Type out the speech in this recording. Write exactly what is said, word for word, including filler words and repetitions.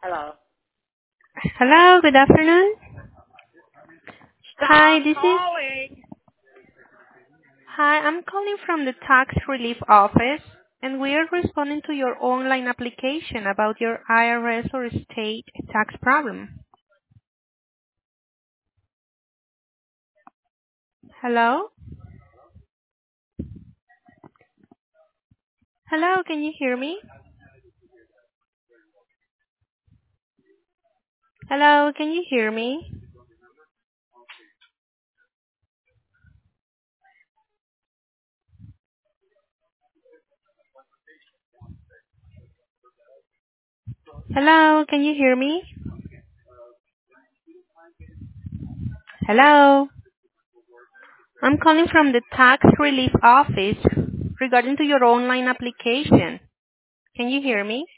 Hello. Hello, good afternoon. Hi, Stop this is calling. Hi, I'm calling from the Tax Relief Office, and we are responding to your online application about your I R S or state tax problem. Hello? Hello, can you hear me? Hello, can you hear me? Hello, can you hear me? Hello? I'm calling from the Tax Relief Office regarding to your online application. Can you hear me?